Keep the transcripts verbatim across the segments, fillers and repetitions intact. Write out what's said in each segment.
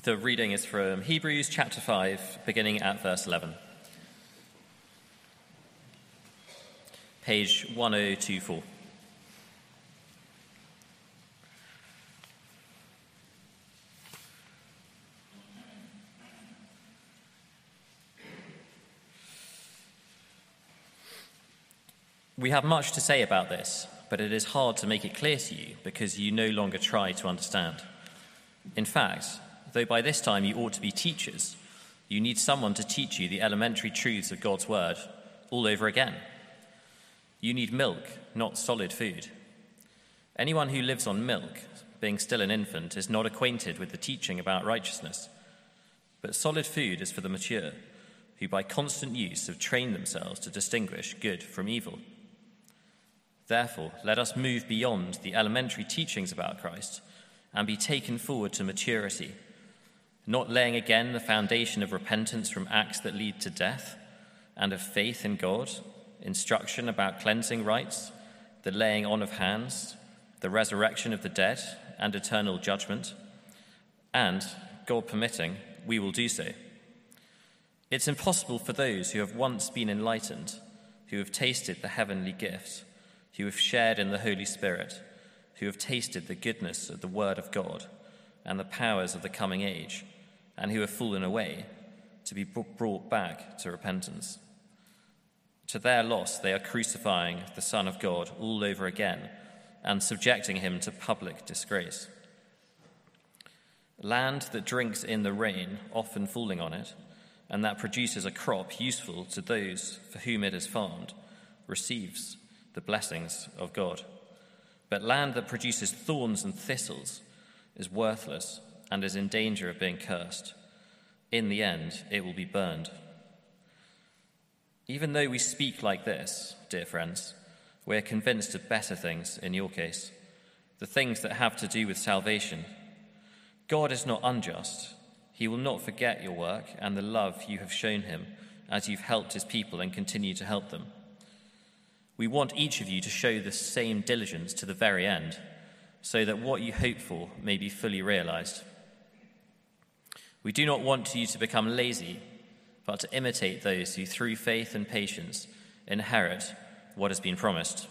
The reading is from Hebrews chapter five, beginning at verse eleven. Page one oh two four. We have much to say about this, but it is hard to make it clear to you because you no longer try to understand. In fact, though by this time you ought to be teachers, you need someone to teach you the elementary truths of God's word all over again. You need milk, not solid food. Anyone who lives on milk, being still an infant, is not acquainted with the teaching about righteousness. But solid food is for the mature, who by constant use have trained themselves to distinguish good from evil. Therefore, let us move beyond the elementary teachings about Christ and be taken forward to maturity, not laying again the foundation of repentance from acts that lead to death, and of faith in God, instruction about cleansing rites, the laying on of hands, the resurrection of the dead, and eternal judgment. And, God permitting, we will do so. It's impossible for those who have once been enlightened, who have tasted the heavenly gift, who have shared in the Holy Spirit, who have tasted the goodness of the Word of God and the powers of the coming age, and who have fallen away, to be brought back to repentance. To their loss, they are crucifying the Son of God all over again and subjecting him to public disgrace. Land that drinks in the rain, often falling on it, and that produces a crop useful to those for whom it is farmed, receives the blessings of God. But land that produces thorns and thistles is worthless and is in danger of being cursed. In the end, it will be burned. Even though we speak like this, dear friends, we are convinced of better things in your case, the things that have to do with salvation. God is not unjust. He will not forget your work and the love you have shown him as you've helped his people and continue to help them. We want each of you to show the same diligence to the very end, so that what you hope for may be fully realized. We do not want you to become lazy, but to imitate those who through faith and patience inherit what has been promised.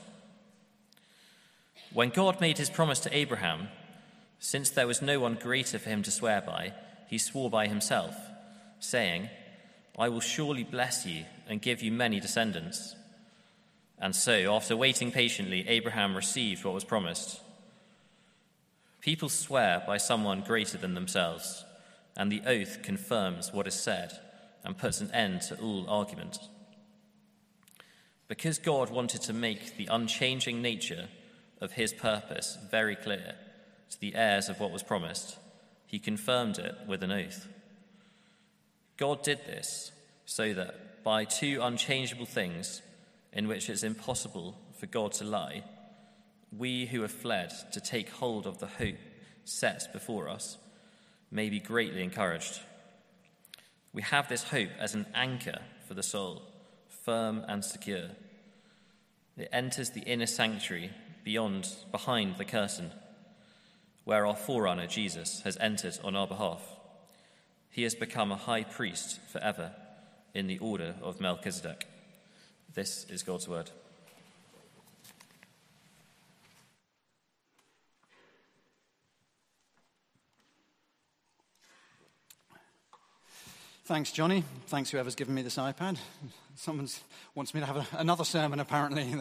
When God made his promise to Abraham, since there was no one greater for him to swear by, he swore by himself, saying, "I will surely bless you and give you many descendants." And so, after waiting patiently, Abraham received what was promised. People swear by someone greater than themselves, and the oath confirms what is said and puts an end to all argument. Because God wanted to make the unchanging nature of his purpose very clear to the heirs of what was promised, he confirmed it with an oath. God did this so that by two unchangeable things in which it's impossible for God to lie, we who have fled to take hold of the hope set before us may be greatly encouraged. We have this hope as an anchor for the soul, firm and secure. It enters the inner sanctuary beyond, behind the curtain, where our forerunner Jesus has entered on our behalf. He has become a high priest forever in the order of Melchizedek. This is God's word. Thanks, Johnny. Thanks, whoever's given me this iPad. Someone wants me to have a, another sermon, apparently.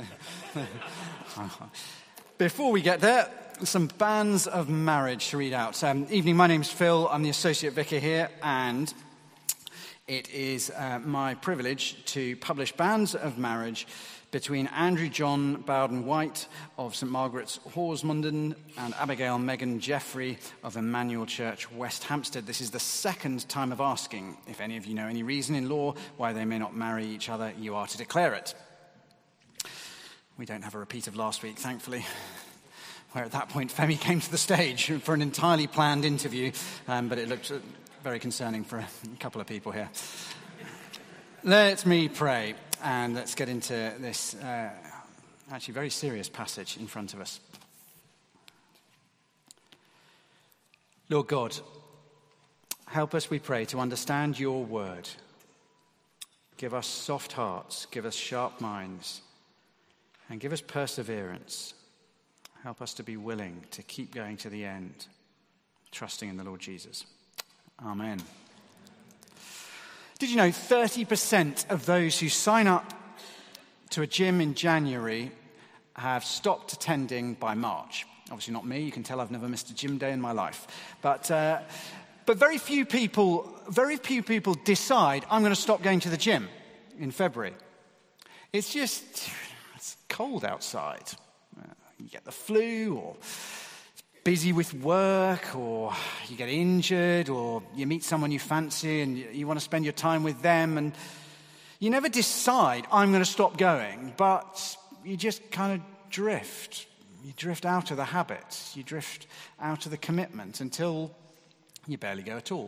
Before we get there, some banns of marriage to read out. Um, evening, my name's Phil. I'm the Associate Vicar here, and it is uh, my privilege to publish banns of marriage between Andrew John Bowden-White of St Margaret's, Horsmonden, and Abigail Megan Jeffrey of Emmanuel Church, West Hampstead. This is the second time of asking. If any of you know any reason in law why they may not marry each other, you are to declare it. We don't have a repeat of last week, thankfully, where at that point Femi came to the stage for an entirely planned interview, um, but it looked very concerning for a couple of people here. Let me pray, and let's get into this uh, actually very serious passage in front of us. Lord God, Help us, we pray, to understand your word. Give us soft hearts, give us sharp minds, and give us perseverance. Help us to be willing to keep going to the end, trusting in the Lord Jesus. Amen. Did you know thirty percent of those who sign up to a gym in January have stopped attending by March? Obviously not me. You can tell I've never missed a gym day in my life. But uh, but very few people, very few people decide, I'm going to stop going to the gym in February. It's just, it's cold outside. You get the flu, or busy with work, or you get injured, or you meet someone you fancy and you want to spend your time with them, and you never decide, I'm going to stop going, but you just kind of drift. You drift out of the habit. You drift out of the commitment until you barely go at all.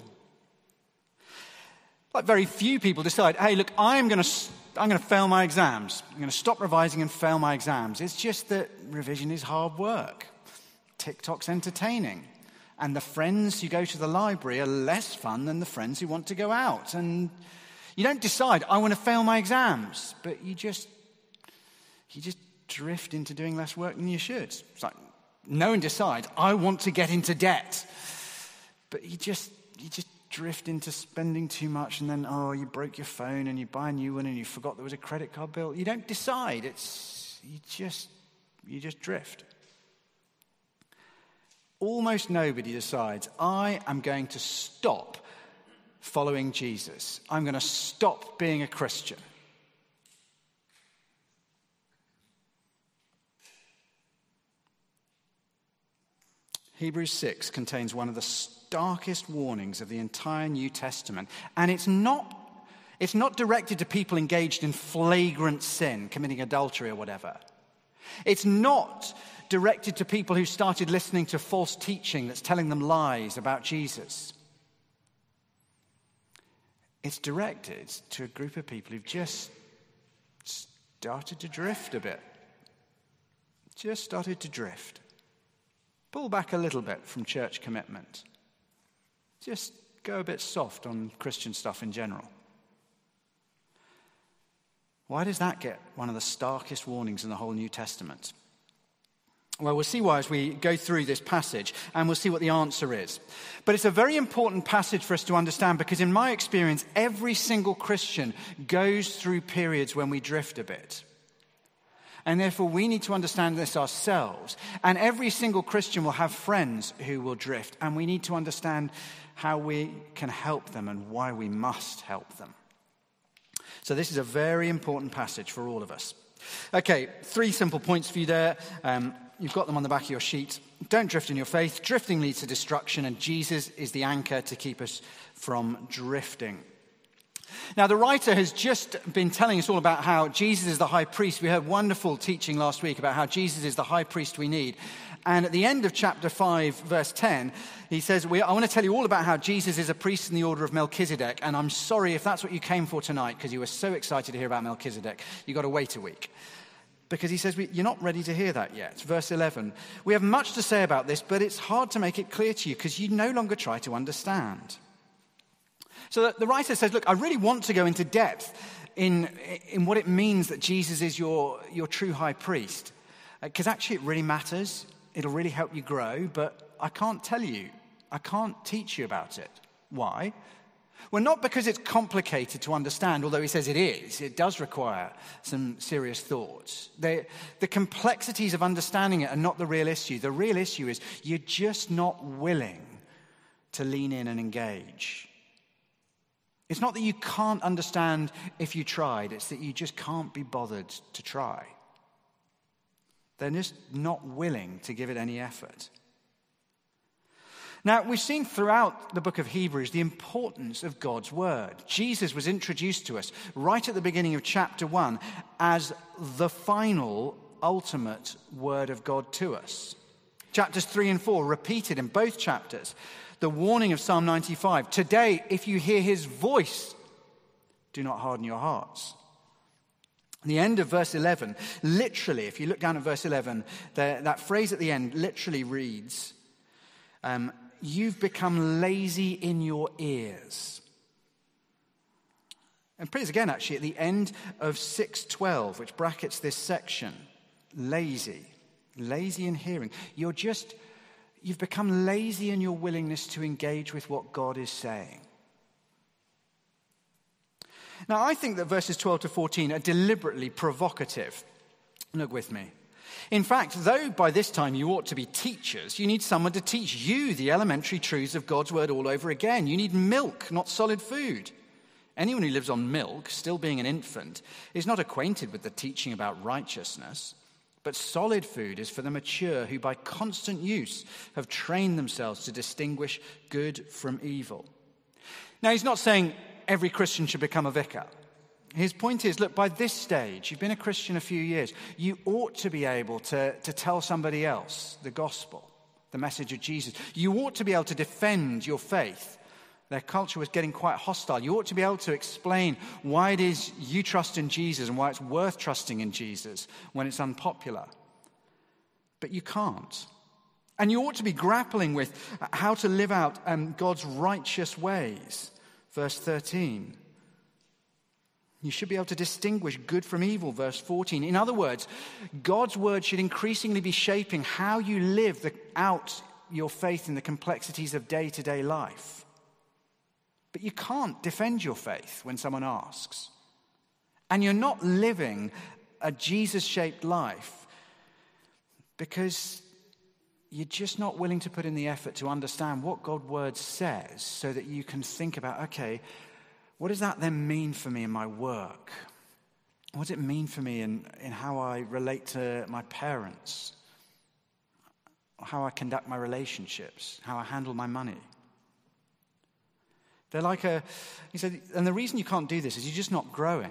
Like very few people decide, hey, look, I'm going to I'm going to fail my exams. I'm going to stop revising and fail my exams. It's just that revision is hard work. TikTok's entertaining. And the friends who go to the library are less fun than the friends who want to go out. And you don't decide, I want to fail my exams. But you just, you just drift into doing less work than you should. It's like, no one decides, I want to get into debt. But you just, you just drift into spending too much, and then, oh, you broke your phone and you buy a new one and you forgot there was a credit card bill. You don't decide. It's, you just, you just drift. Almost nobody decides, I am going to stop following Jesus. I'm going to stop being a Christian. Hebrews six contains one of the starkest warnings of the entire New Testament. And it's not, it's not directed to people engaged in flagrant sin, committing adultery or whatever. It's not directed to people who started listening to false teaching that's telling them lies about Jesus. It's directed to a group of people who've just started to drift a bit. Just started to drift. Pull back a little bit from church commitment. Just go a bit soft on Christian stuff in general. Why does that get one of the starkest warnings in the whole New Testament? Well, we'll see why as we go through this passage, and we'll see what the answer is. But it's a very important passage for us to understand, because in my experience, every single Christian goes through periods when we drift a bit. And therefore, we need to understand this ourselves. And every single Christian will have friends who will drift. And we need to understand how we can help them and why we must help them. So this is a very important passage for all of us. Okay, three simple points for you there. Um, you've got them on the back of your sheet. Don't drift in your faith. Drifting leads to destruction, and Jesus is the anchor to keep us from drifting. Now, the writer has just been telling us all about how Jesus is the high priest. We heard wonderful teaching last week about how Jesus is the high priest we need. And at the end of chapter five, verse ten, he says, we, I want to tell you all about how Jesus is a priest in the order of Melchizedek. And I'm sorry if that's what you came for tonight, because you were so excited to hear about Melchizedek. You've got to wait a week. Because he says, you're not ready to hear that yet. Verse eleven, we have much to say about this, but it's hard to make it clear to you because you no longer try to understand. So the writer says, look, I really want to go into depth in, in what it means that Jesus is your, your true high priest. Because uh, actually it really matters. It'll really help you grow, but I can't tell you. I can't teach you about it. Why? Well, not because it's complicated to understand, although he says it is. It does require some serious thoughts. They, the complexities of understanding it are not the real issue. The real issue is you're just not willing to lean in and engage. It's not that you can't understand if you tried. It's that you just can't be bothered to try. They're just not willing to give it any effort. Now, we've seen throughout the book of Hebrews the importance of God's word. Jesus was introduced to us right at the beginning of chapter one as the final, ultimate word of God to us. Chapters three and four repeated in both chapters the warning of Psalm ninety-five. Today, if you hear his voice, do not harden your hearts. The end of verse eleven, literally, if you look down at verse eleven, the, that phrase at the end literally reads, um, you've become lazy in your ears. And praise again, actually, at the end of six twelve, which brackets this section, lazy, lazy in hearing. You're just, you've become lazy in your willingness to engage with what God is saying. Now, I think that verses twelve to fourteen are deliberately provocative. Look with me. In fact, though by this time you ought to be teachers, you need someone to teach you the elementary truths of God's word all over again. You need milk, not solid food. Anyone who lives on milk, still being an infant, is not acquainted with the teaching about righteousness. But solid food is for the mature who by constant use have trained themselves to distinguish good from evil. Now, he's not saying every Christian should become a vicar. His point is, look, by this stage, you've been a Christian a few years, you ought to be able to, to tell somebody else the gospel, the message of Jesus. You ought to be able to defend your faith. Their culture was getting quite hostile. You ought to be able to explain why it is you trust in Jesus and why it's worth trusting in Jesus when it's unpopular. But you can't. And you ought to be grappling with how to live out um, God's righteous ways. Verse thirteen. You should be able to distinguish good from evil, verse fourteen. In other words, God's word should increasingly be shaping how you live the, out your faith in the complexities of day-to-day life. But you can't defend your faith when someone asks. And you're not living a Jesus-shaped life because you're just not willing to put in the effort to understand what God's word says so that you can think about, okay, what does that then mean for me in my work? What does it mean for me in, in how I relate to my parents? How I conduct my relationships? How I handle my money? They're like a, he said, and the reason you can't do this is you're just not growing.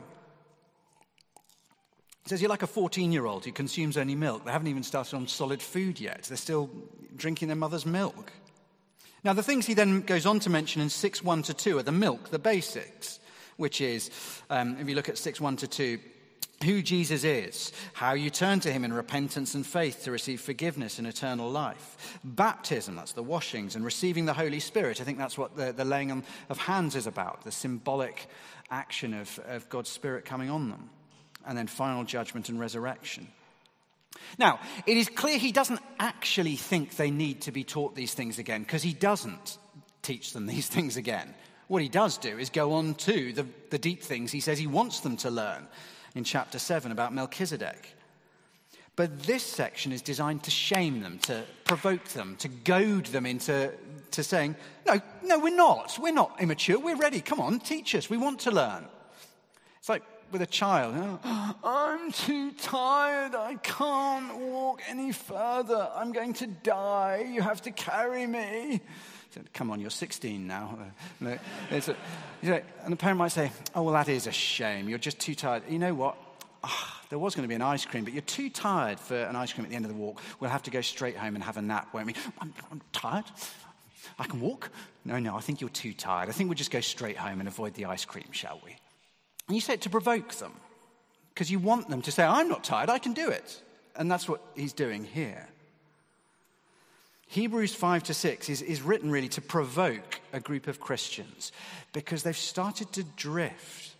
He says you're like a fourteen-year-old who consumes only milk. They haven't even started on solid food yet. They're still drinking their mother's milk. Now, the things he then goes on to mention in six one to two are the milk, the basics, which is, um, if you look at six one to two, who Jesus is, how you turn to him in repentance and faith to receive forgiveness and eternal life. Baptism, that's the washings, and receiving the Holy Spirit. I think that's what the, the laying on of hands is about, the symbolic action of, of God's Spirit coming on them. And then final judgment and resurrection. Now, it is clear he doesn't actually think they need to be taught these things again, because he doesn't teach them these things again. What he does do is go on to the, the deep things he says he wants them to learn in chapter seven about Melchizedek. But this section is designed to shame them, to provoke them, to goad them into to saying, no, no, we're not. We're not immature. We're ready. Come on, teach us. We want to learn. It's like with a child, oh, I'm too tired, I can't walk any further, I'm going to die, you have to carry me. Said, come on, you're sixteen now. It's a, you know, and the parent might say, oh, well, that is a shame, you're just too tired. You know what? Oh, there was going to be an ice cream, but you're too tired for an ice cream at the end of the walk. We'll have to go straight home and have a nap, won't we? I'm, I'm tired. I can walk. No, no, I think you're too tired. I think we'll just go straight home and avoid the ice cream, shall we? And you say it to provoke them, because you want them to say, I'm not tired, I can do it. And that's what he's doing here. Hebrews five to six is, is written really to provoke a group of Christians, because they've started to drift.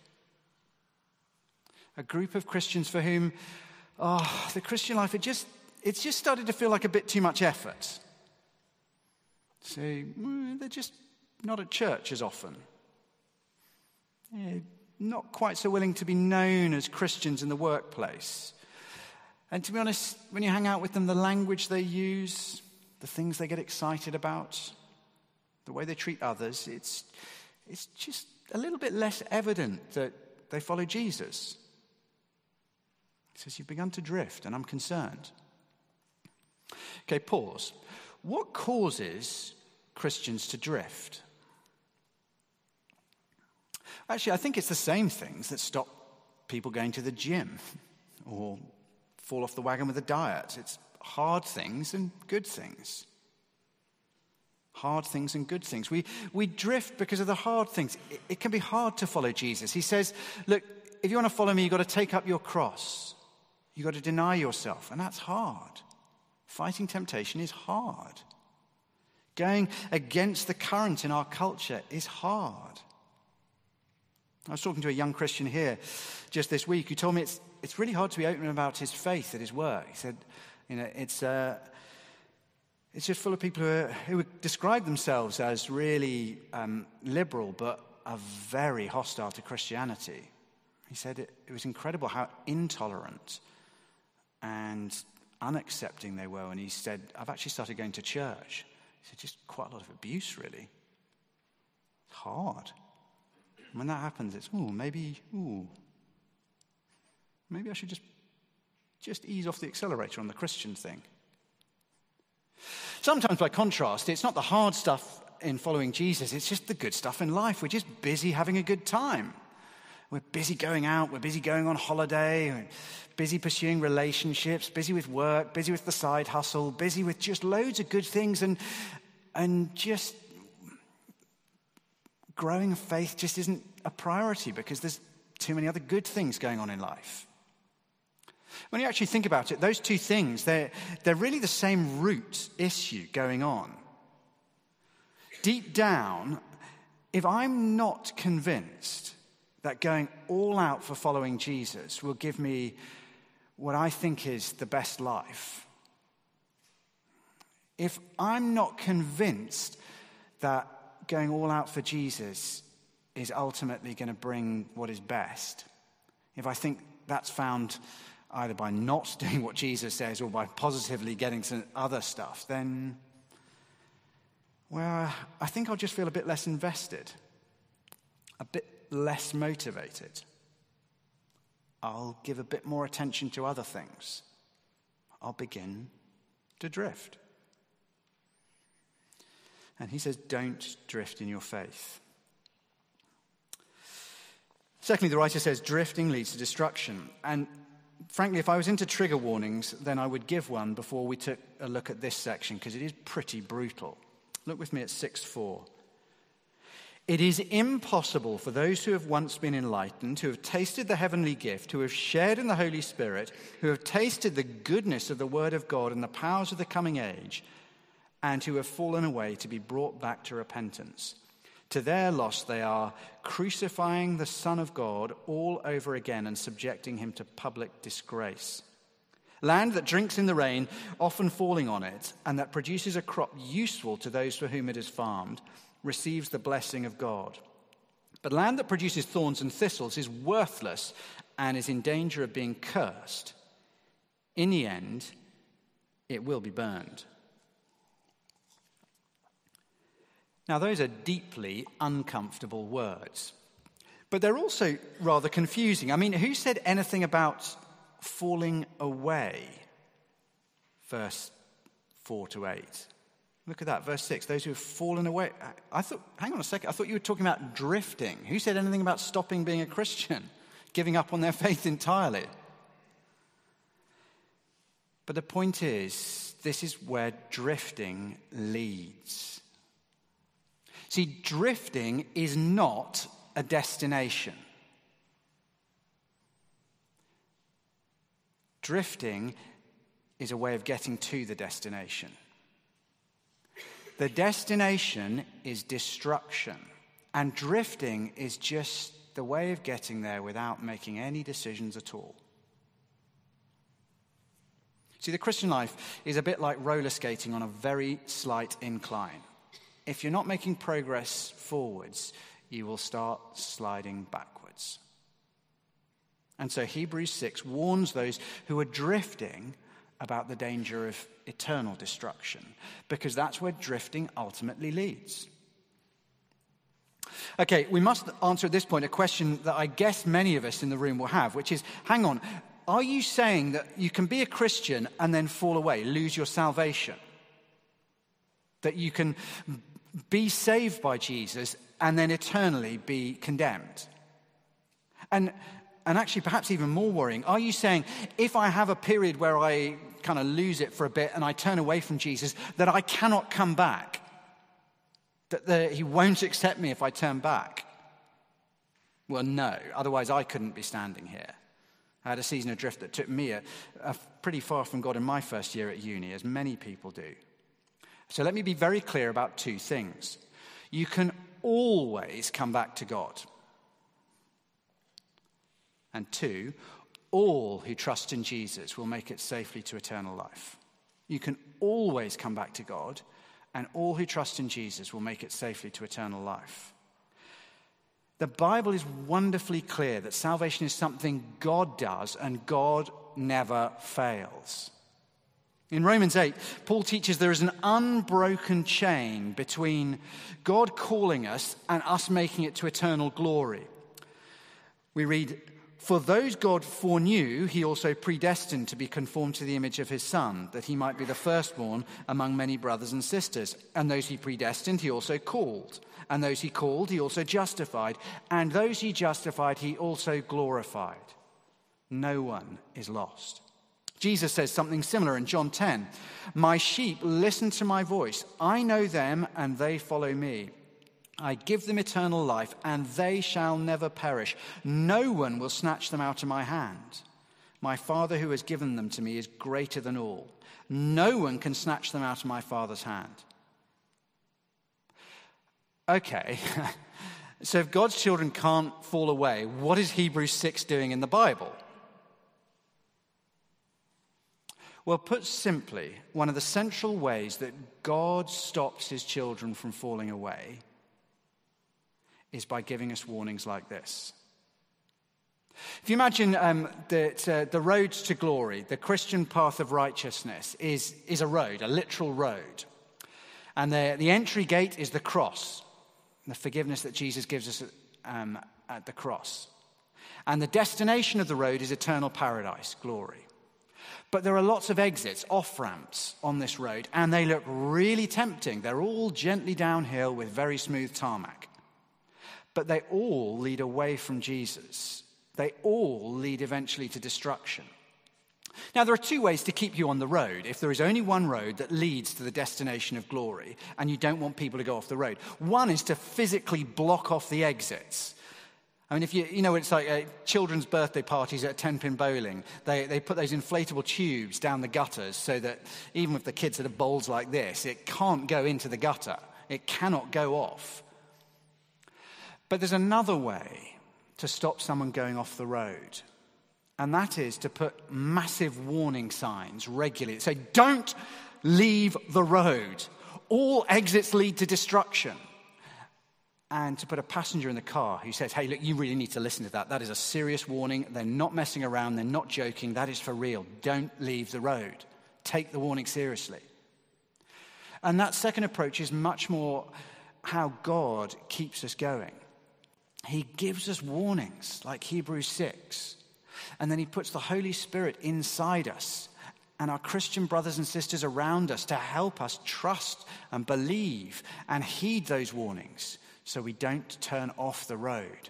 A group of Christians for whom, oh, the Christian life, it just, it's just started to feel like a bit too much effort. So mm, they're just not at church as often. Yeah, not quite so willing to be known as Christians in the workplace. And to be honest, when you hang out with them, the language they use, the things they get excited about, the way they treat others, it's, it's just a little bit less evident that they follow Jesus. He says, you've begun to drift, and I'm concerned. Okay, pause. What causes Christians to drift? Actually, I think it's the same things that stop people going to the gym or fall off the wagon with a diet. It's hard things and good things. Hard things and good things. We we drift because of the hard things. It, it can be hard to follow Jesus. He says, look, if you want to follow me, you've got to take up your cross. You've got to deny yourself. And that's hard. Fighting temptation is hard. Going against the current in our culture is hard. I was talking to a young Christian here just this week who told me it's it's really hard to be open about his faith at his work. He said, you know, it's uh, it's just full of people who, are, who would describe themselves as really um, liberal but are very hostile to Christianity. He said it, it was incredible how intolerant and unaccepting they were. And he said, I've actually started going to church. He said, just quite a lot of abuse, really. It's hard. And when that happens, it's, oh, maybe, ooh, maybe I should just, just ease off the accelerator on the Christian thing. Sometimes, by contrast, it's not the hard stuff in following Jesus, it's just the good stuff in life. We're just busy having a good time. We're busy going out, we're busy going on holiday, we're busy pursuing relationships, busy with work, busy with the side hustle, busy with just loads of good things, and and just growing faith just isn't a priority because there's too many other good things going on in life. When you actually think about it, those two things, they're, they're really the same root issue going on. Deep down, if I'm not convinced that going all out for following Jesus will give me what I think is the best life, if I'm not convinced that going all out for Jesus is ultimately going to bring what is best, if I think that's found either by not doing what Jesus says or by positively getting some other stuff, then, well, I think I'll just feel a bit less invested, a bit less motivated. I'll give a bit more attention to other things. I'll begin to drift. And he says, don't drift in your faith. Secondly, the writer says, drifting leads to destruction. And frankly, if I was into trigger warnings, then I would give one before we took a look at this section, because it is pretty brutal. Look with me at six four. It is impossible for those who have once been enlightened, who have tasted the heavenly gift, who have shared in the Holy Spirit, who have tasted the goodness of the Word of God and the powers of the coming age, and who have fallen away, to be brought back to repentance. To their loss they are crucifying the Son of God all over again and subjecting him to public disgrace. Land that drinks in the rain, often falling on it, and that produces a crop useful to those for whom it is farmed, receives the blessing of God. But land that produces thorns and thistles is worthless and is in danger of being cursed. In the end, it will be burned. Now, those are deeply uncomfortable words, but they're also rather confusing. I mean, who said anything about falling away? Verse four to eight. Look at that, verse six. Those who have fallen away. I thought, hang on a second, I thought you were talking about drifting. Who said anything about stopping being a Christian, giving up on their faith entirely? But the point is, this is where drifting leads. See, drifting is not a destination. Drifting is a way of getting to the destination. The destination is destruction, and drifting is just the way of getting there without making any decisions at all. See, the Christian life is a bit like roller skating on a very slight incline. If you're not making progress forwards, you will start sliding backwards. And so Hebrews six warns those who are drifting about the danger of eternal destruction, because that's where drifting ultimately leads. Okay, we must answer at this point a question that I guess many of us in the room will have, which is, hang on, are you saying that you can be a Christian and then fall away, lose your salvation? That you can be saved by Jesus and then eternally be condemned? And and actually, perhaps even more worrying, are you saying if I have a period where I kind of lose it for a bit and I turn away from Jesus, that I cannot come back? That the, he won't accept me if I turn back? Well, no. Otherwise, I couldn't be standing here. I had a season of drift that took me a, a pretty far from God in my first year at uni, as many people do. So let me be very clear about two things. You can always come back to God. And two, all who trust in Jesus will make it safely to eternal life. You can always come back to God, and all who trust in Jesus will make it safely to eternal life. The Bible is wonderfully clear that salvation is something God does, and God never fails. In Romans eight, Paul teaches there is an unbroken chain between God calling us and us making it to eternal glory. We read, "For those God foreknew, he also predestined to be conformed to the image of his Son, that he might be the firstborn among many brothers and sisters. And those he predestined, he also called. And those he called, he also justified. And those he justified, he also glorified. No one is lost." Jesus says something similar in John ten. "My sheep listen to my voice. I know them, and they follow me. I give them eternal life, and they shall never perish. No one will snatch them out of my hand. My Father who has given them to me is greater than all. No one can snatch them out of my Father's hand." Okay, so if God's children can't fall away, what is Hebrews six doing in the Bible? Well, put simply, one of the central ways that God stops his children from falling away is by giving us warnings like this. If you imagine um, that uh, the road to glory, the Christian path of righteousness, is, is a road, a literal road. And the, the entry gate is the cross, the forgiveness that Jesus gives us um, at the cross. And the destination of the road is eternal paradise, glory. But there are lots of exits, off-ramps on this road, and they look really tempting. They're all gently downhill with very smooth tarmac. But they all lead away from Jesus. They all lead eventually to destruction. Now, there are two ways to keep you on the road if there is only one road that leads to the destination of glory and you don't want people to go off the road. One is to physically block off the exits. I mean, if you, you know, it's like uh, children's birthday parties at ten-pin bowling. They, they put those inflatable tubes down the gutters so that even with the kids that have bowls like this, it can't go into the gutter. It cannot go off. But there's another way to stop someone going off the road. And that is to put massive warning signs regularly. Say, don't leave the road. All exits lead to destruction. And to put a passenger in the car who says, hey, look, you really need to listen to that. That is a serious warning. They're not messing around. They're not joking. That is for real. Don't leave the road. Take the warning seriously. And that second approach is much more how God keeps us going. He gives us warnings like Hebrews six. And then he puts the Holy Spirit inside us and our Christian brothers and sisters around us to help us trust and believe and heed those warnings so we don't turn off the road.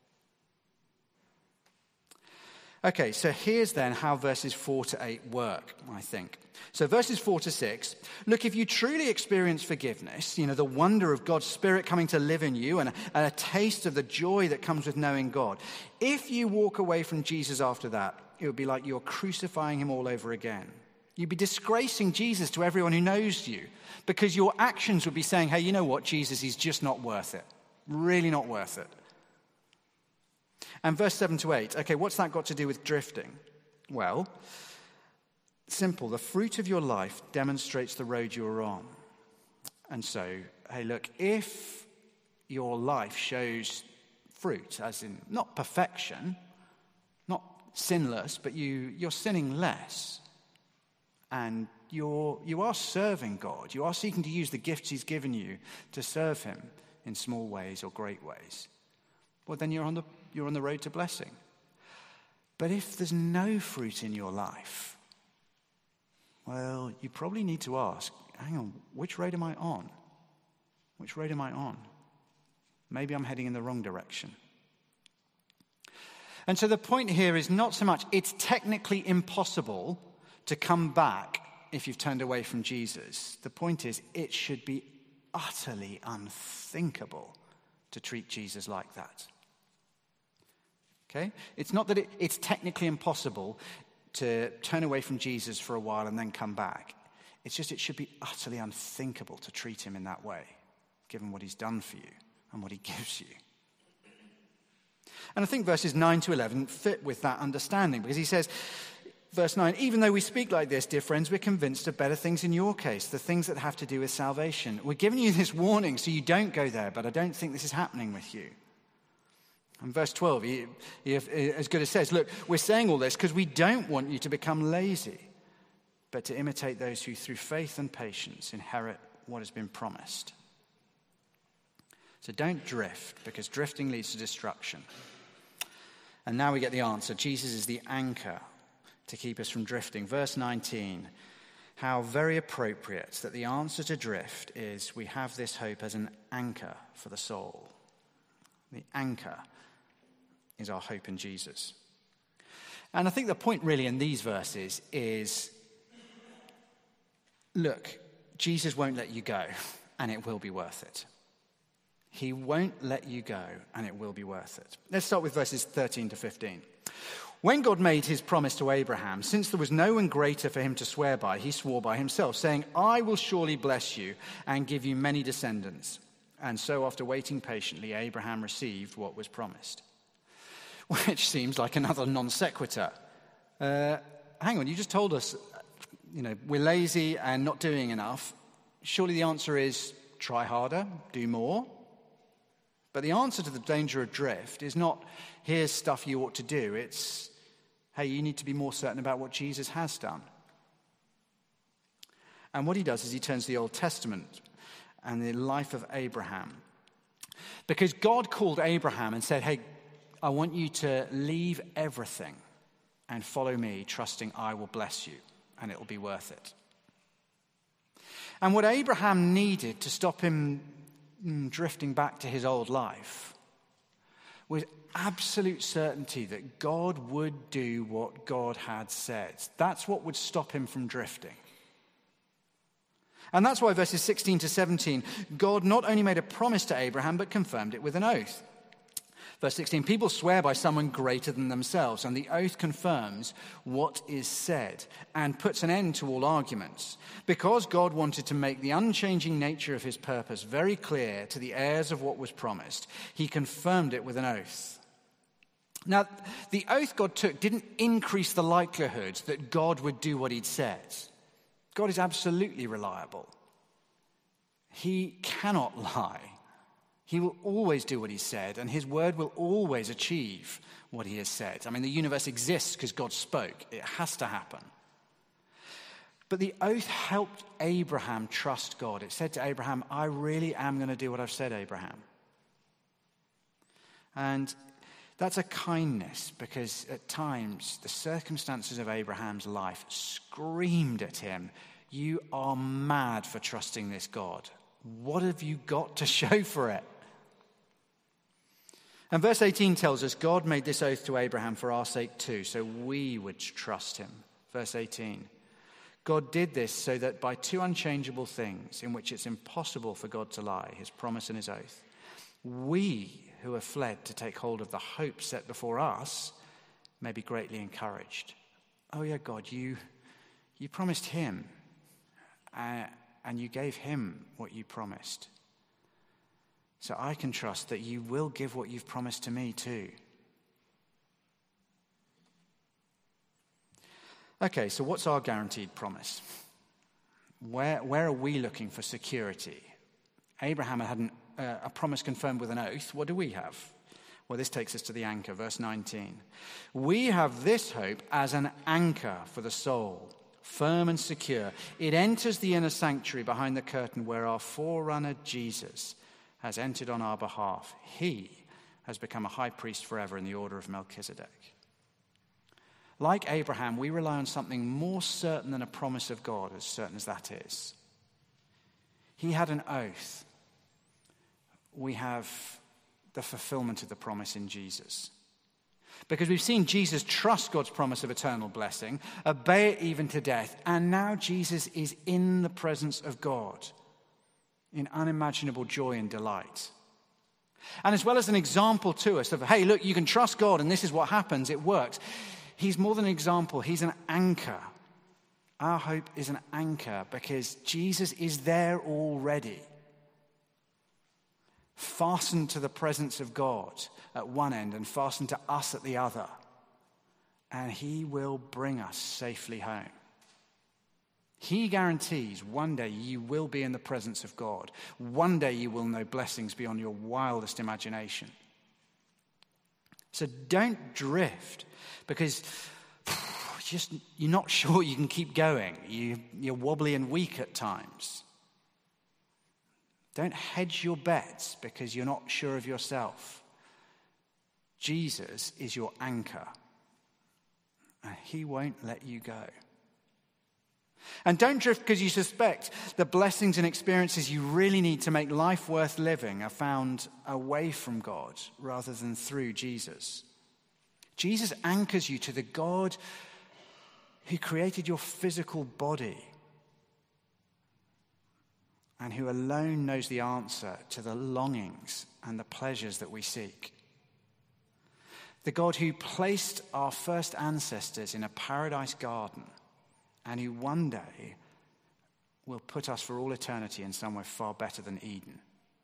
Okay, so here's then how verses four to eight work, I think. So verses four to six, look, if you truly experience forgiveness, you know, the wonder of God's Spirit coming to live in you and a, and a taste of the joy that comes with knowing God, if you walk away from Jesus after that, it would be like you're crucifying him all over again. You'd be disgracing Jesus to everyone who knows you because your actions would be saying, hey, you know what, Jesus, he's just not worth it. Really not worth it. And verse seven to eight, okay, what's that got to do with drifting? Well, simple. The fruit of your life demonstrates the road you're on. And so, hey, look, if your life shows fruit, as in not perfection, not sinless, but you, you're sinning less, and you're, you are serving God, you are seeking to use the gifts he's given you to serve him in small ways or great ways, well, then you're on the you're on the road to blessing. But if there's no fruit in your life, well, you probably need to ask, hang on, which road am I on? Which road am I on? Maybe I'm heading in the wrong direction. And so the point here is not so much it's technically impossible to come back if you've turned away from Jesus. The point is it should be utterly unthinkable to treat Jesus like that. Okay? It's not that it, it's technically impossible to turn away from Jesus for a while and then come back. It's just it should be utterly unthinkable to treat him in that way, given what he's done for you and what he gives you. And I think verses nine to eleven fit with that understanding, because he says, verse nine, even though we speak like this, dear friends, we're convinced of better things in your case, the things that have to do with salvation. We're giving you this warning so you don't go there, but I don't think this is happening with you. And verse twelve, he, he, as good as says, look, we're saying all this because we don't want you to become lazy, but to imitate those who through faith and patience inherit what has been promised. So don't drift, because drifting leads to destruction. And now we get the answer. Jesus is the anchor to keep us from drifting. Verse nineteen, how very appropriate that the answer to drift is we have this hope as an anchor for the soul. The anchor is our hope in Jesus. And I think the point really in these verses is, look, Jesus won't let you go, and it will be worth it. He won't let you go, and it will be worth it. Let's start with verses thirteen to fifteen. When God made his promise to Abraham, since there was no one greater for him to swear by, he swore by himself, saying, I will surely bless you and give you many descendants. And so after waiting patiently, Abraham received what was promised. Which seems like another non sequitur. Uh, hang on, you just told us, you know, we're lazy and not doing enough. Surely the answer is try harder, do more. But the answer to the danger of drift is not, here's stuff you ought to do. It's, hey, you need to be more certain about what Jesus has done. And what he does is he turns to the Old Testament and the life of Abraham. Because God called Abraham and said, hey, I want you to leave everything and follow me, trusting I will bless you, and it will be worth it. And what Abraham needed to stop him drifting back to his old life was absolute certainty that God would do what God had said. That's what would stop him from drifting. And that's why verses sixteen to seventeen, God not only made a promise to Abraham, but confirmed it with an oath. Verse sixteen, people swear by someone greater than themselves, and the oath confirms what is said and puts an end to all arguments. Because God wanted to make the unchanging nature of his purpose very clear to the heirs of what was promised, he confirmed it with an oath. Now, the oath God took didn't increase the likelihood that God would do what he'd said. God is absolutely reliable. He cannot lie. He will always do what he said, and his word will always achieve what he has said. I mean, the universe exists because God spoke. It has to happen. But the oath helped Abraham trust God. It said to Abraham, I really am going to do what I've said, Abraham. And that's a kindness, because at times the circumstances of Abraham's life screamed at him, you are mad for trusting this God. What have you got to show for it? And verse eighteen tells us God made this oath to Abraham for our sake too, so we would trust him. Verse eighteen. God did this so that by two unchangeable things in which it's impossible for God to lie, his promise and his oath, we who have fled to take hold of the hope set before us may be greatly encouraged. Oh yeah, God, you, you promised him, uh, and you gave him what you promised. So I can trust that you will give what you've promised to me too. Okay, so what's our guaranteed promise? Where, where are we looking for security? Abraham had an, uh, a promise confirmed with an oath. What do we have? Well, this takes us to the anchor, verse nineteen. We have this hope as an anchor for the soul, firm and secure. It enters the inner sanctuary behind the curtain where our forerunner Jesus has entered on our behalf. He has become a high priest forever in the order of Melchizedek. Like Abraham, we rely on something more certain than a promise of God, as certain as that is. He had an oath. We have the fulfillment of the promise in Jesus. Because we've seen Jesus trust God's promise of eternal blessing, obey it even to death, and now Jesus is in the presence of God in unimaginable joy and delight. And as well as an example to us of, hey, look, you can trust God and this is what happens, it works. He's more than an example, he's an anchor. Our hope is an anchor because Jesus is there already, fastened to the presence of God at one end and fastened to us at the other. And he will bring us safely home. He guarantees one day you will be in the presence of God. One day you will know blessings beyond your wildest imagination. So don't drift because just you're not sure you can keep going. You, you're wobbly and weak at times. Don't hedge your bets because you're not sure of yourself. Jesus is your anchor, and he won't let you go. And don't drift because you suspect the blessings and experiences you really need to make life worth living are found away from God rather than through Jesus. Jesus anchors you to the God who created your physical body and who alone knows the answer to the longings and the pleasures that we seek. The God who placed our first ancestors in a paradise garden and who one day will put us for all eternity in somewhere far better than Eden.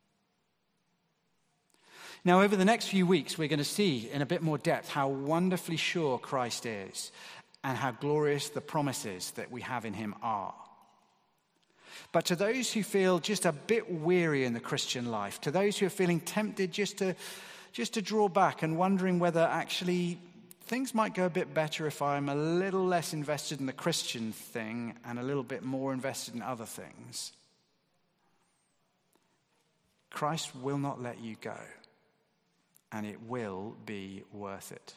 Now, over the next few weeks, we're going to see in a bit more depth how wonderfully sure Christ is and how glorious the promises that we have in him are. But to those who feel just a bit weary in the Christian life, to those who are feeling tempted just to, just to draw back and wondering whether actually things might go a bit better if I'm a little less invested in the Christian thing and a little bit more invested in other things, Christ will not let you go, and it will be worth it.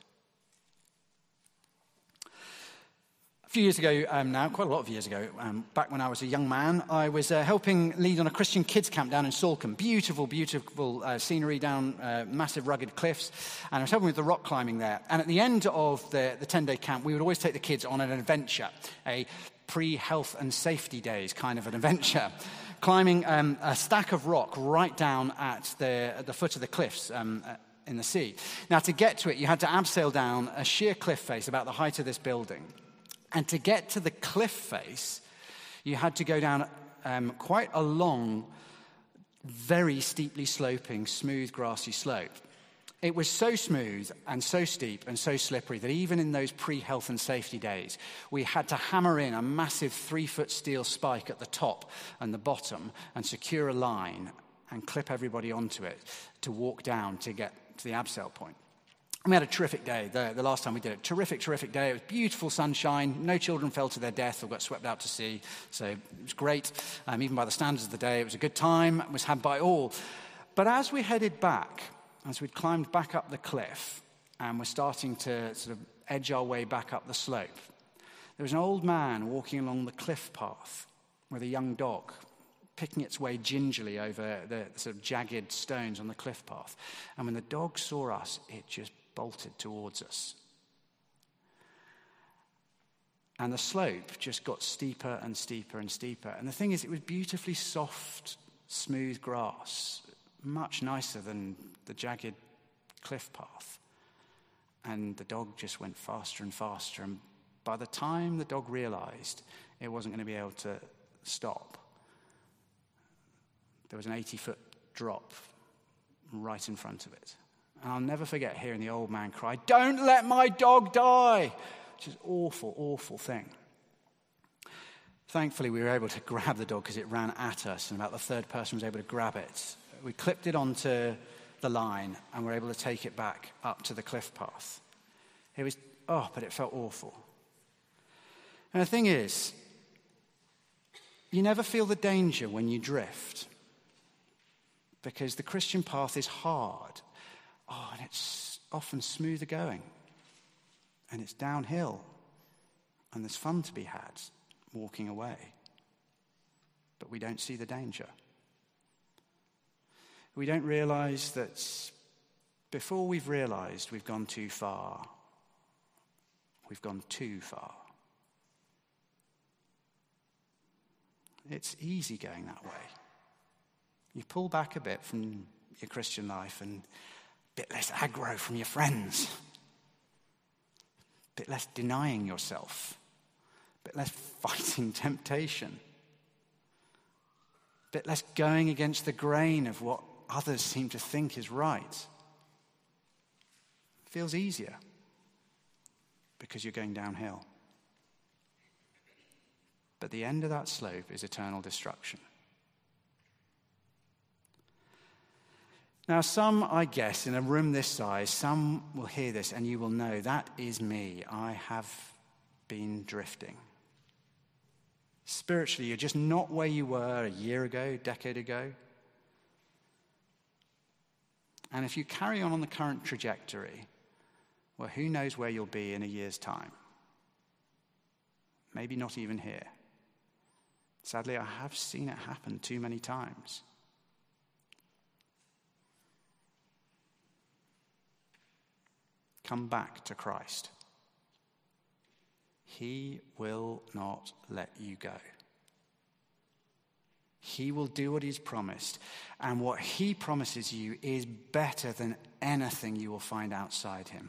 A few years ago um, now, quite a lot of years ago, um, back when I was a young man, I was uh, helping lead on a Christian kids camp down in Salcombe. Beautiful, beautiful uh, scenery down uh, massive rugged cliffs. And I was helping with the rock climbing there. And at the end of the, the ten-day camp, we would always take the kids on an adventure, a pre-health and safety days kind of an adventure, climbing um, a stack of rock right down at the, at the foot of the cliffs um, in the sea. Now, to get to it, you had to abseil down a sheer cliff face about the height of this building. And to get to the cliff face, you had to go down um, quite a long, very steeply sloping, smooth, grassy slope. It was so smooth and so steep and so slippery that even in those pre-health and safety days, we had to hammer in a massive three-foot steel spike at the top and the bottom and secure a line and clip everybody onto it to walk down to get to the abseil point. We had a terrific day the, the last time we did it. Terrific, terrific day. It was beautiful sunshine. No children fell to their death or got swept out to sea. So it was great. Um, even by the standards of the day, it was a good time. It was had by all. But as we headed back, as we'd climbed back up the cliff and were starting to sort of edge our way back up the slope, there was an old man walking along the cliff path with a young dog, picking its way gingerly over the, the sort of jagged stones on the cliff path. And when the dog saw us, it just bolted towards us. And the slope just got steeper and steeper and steeper. And the thing is, it was beautifully soft, smooth grass, much nicer than the jagged cliff path. And the dog just went faster and faster. And by the time the dog realized it wasn't going to be able to stop, there was an eighty-foot drop right in front of it. And I'll never forget hearing the old man cry, "Don't let my dog die!" Which is an awful, awful thing. Thankfully, we were able to grab the dog because it ran at us, and about the third person was able to grab it. We clipped it onto the line, and were able to take it back up to the cliff path. It was, oh, but it felt awful. And the thing is, you never feel the danger when you drift, because the Christian path is hard. Oh, and it's often smoother going. And it's downhill. And there's fun to be had walking away. But we don't see the danger. We don't realize that before we've realized we've gone too far, we've gone too far. It's easy going that way. You pull back a bit from your Christian life and a bit less aggro from your friends. A bit less denying yourself. A a bit less fighting temptation, a bit less going against the grain of what others seem to think is right. It feels easier because you're going downhill. But the end of that slope is eternal destruction. Now, some, I guess, in a room this size, some will hear this and you will know, that is me. I have been drifting. Spiritually, you're just not where you were a year ago, a decade ago. And if you carry on on the current trajectory, well, who knows where you'll be in a year's time? Maybe not even here. Sadly, I have seen it happen too many times. Come back to Christ. He will not let you go. He will do what he's promised. And what he promises you is better than anything you will find outside him.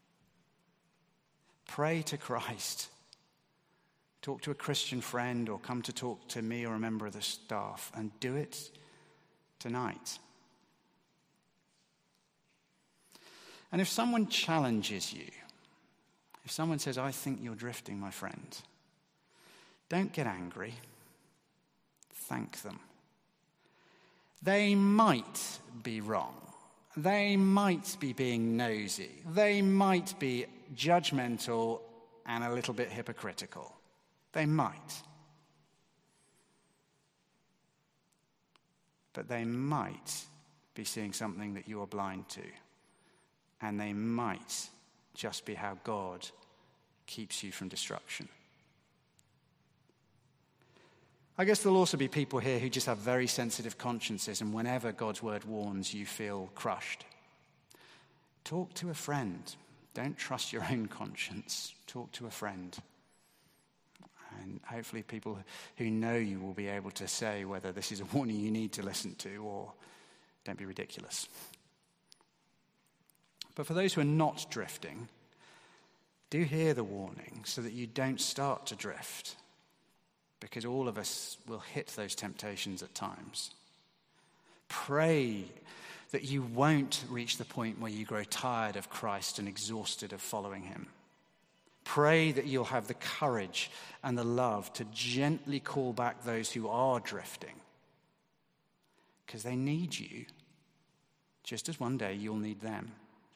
Pray to Christ. Talk to a Christian friend or come to talk to me or a member of the staff, and do it tonight. And if someone challenges you, if someone says, I think you're drifting, my friend, don't get angry. Thank them. They might be wrong. They might be being nosy. They might be judgmental and a little bit hypocritical. They might. But they might be seeing something that you are blind to. And they might just be how God keeps you from destruction. I guess there'll also be people here who just have very sensitive consciences, and whenever God's word warns, you feel crushed. Talk to a friend. Don't trust your own conscience. Talk to a friend. And hopefully people who know you will be able to say whether this is a warning you need to listen to or don't be ridiculous. But for those who are not drifting, do hear the warning so that you don't start to drift, because all of us will hit those temptations at times. Pray that you won't reach the point where you grow tired of Christ and exhausted of following him. Pray that you'll have the courage and the love to gently call back those who are drifting, because they need you, just as one day you'll need them.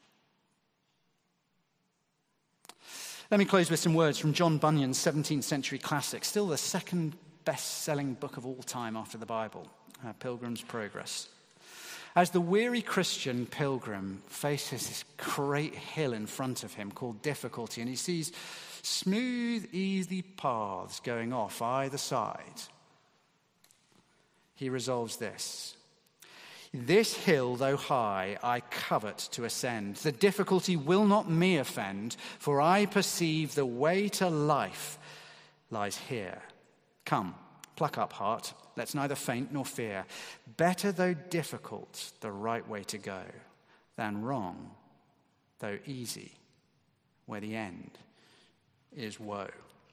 Let me close with some words from John Bunyan's seventeenth century classic, still the second best-selling book of all time after the Bible, uh, Pilgrim's Progress. As the weary Christian pilgrim faces this great hill in front of him called difficulty, and he sees smooth, easy paths going off either side, he resolves this: this hill, though high, I covet to ascend. The difficulty will not me offend, for I perceive the way to life lies here. Come, pluck up heart, let's neither faint nor fear. Better, though difficult, the right way to go, than wrong, though easy, where the end is woe.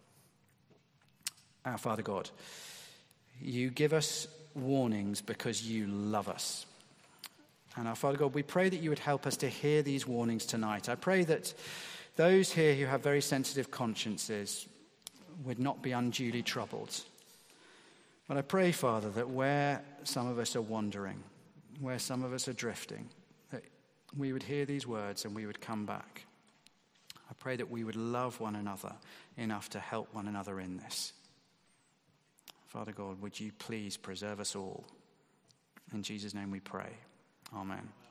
Our Father God, you give us warnings because you love us. And our Father God, we pray that you would help us to hear these warnings tonight. I pray that those here who have very sensitive consciences would not be unduly troubled. But I pray, Father, that where some of us are wandering, where some of us are drifting, that we would hear these words and we would come back. I pray that we would love one another enough to help one another in this. Father God, would you please preserve us all? In Jesus' name we pray. Amen.